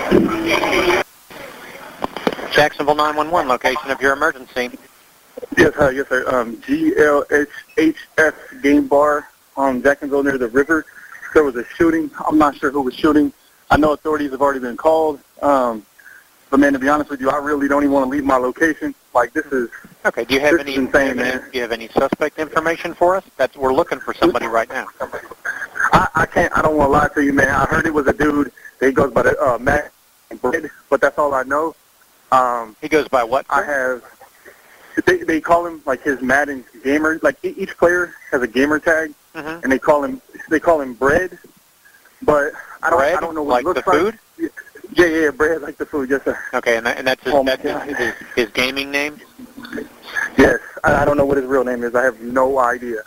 Jacksonville 911, location of your emergency. Yes, yes, sir. GLHF Game Bar on Jacksonville near the river. There was a shooting. I'm not sure who was shooting. I know authorities have already been called. But, man, to be honest with you, I really don't even want to leave my location. Like, this is okay. Do you have any insane, do you have any suspect information for us? We're looking for somebody right now. I can't. I don't want to lie to you, man. I heard it was a dude. He goes by the Matt Bread, but that's all I know. He goes by what? I have. They call him like his Madden gamer. Like each player has a gamer tag, and they call him Bread. But I don't know what like it looks the food? Like. Yeah, Bread like the food. Yes, sir. Okay, and that's his gaming name. Yes, I don't know what his real name is. I have no idea.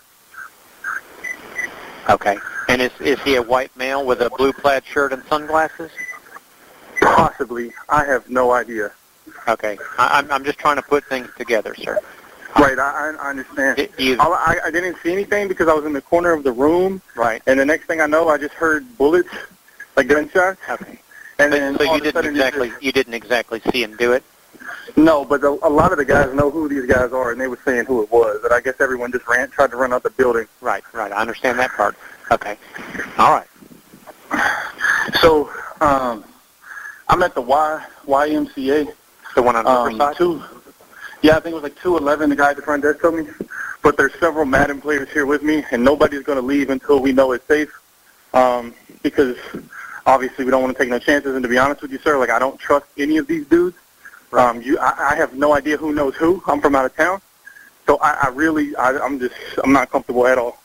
Okay, and is he a white male with a blue plaid shirt and sunglasses? Possibly. I have no idea. Okay, I'm just trying to put things together, sir. Right, I understand. I didn't see anything because I was in the corner of the room. Right. And the next thing I know, I just heard bullets, like gunshots. Okay. And then so you didn't exactly see him do it? No, but a lot of the guys know who these guys are, and they were saying who it was. And I guess everyone just tried to run out the building. Right. I understand that part. Okay. All right. So I'm at the YMCA. The one on Riverside? Yeah, I think it was like 211, the guy at the front desk told me. But there's several Madden players here with me, and nobody's going to leave until we know it's safe. Because obviously we don't want to take no chances. And to be honest with you, sir, like I don't trust any of these dudes. Right. I have no idea who knows who. I'm from out of town. So I'm not comfortable at all.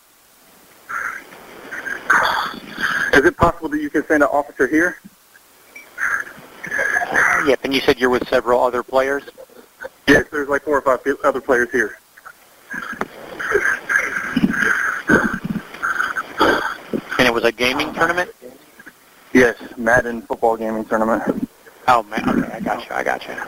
Is it possible that you can send an officer here? Yep, and you said you're with several other players? Yes, there's like 4 or 5 other players here. And it was a gaming tournament? Yes, Madden football gaming tournament. Oh, man, okay, I got you.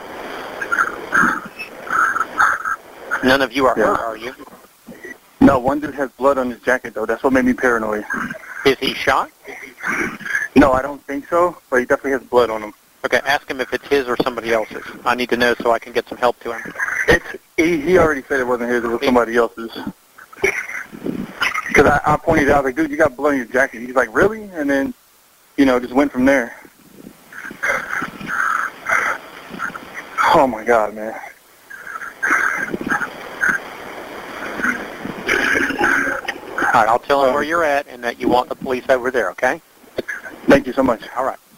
None of you are hurt, are you? No, one dude has blood on his jacket, though. That's what made me paranoid. Is he shot? No, I don't think so, but he definitely has blood on him. Okay, ask him if it's his or somebody else's. I need to know so I can get some help to him. He already said it wasn't his, it was somebody else's. Because I pointed out, I was like, dude, you got blood on your jacket. He's like, really? And then, just went from there. Oh, my God, man. All right, I'll tell him where you're at and that you want the police over there, okay? Thank you so much. All right.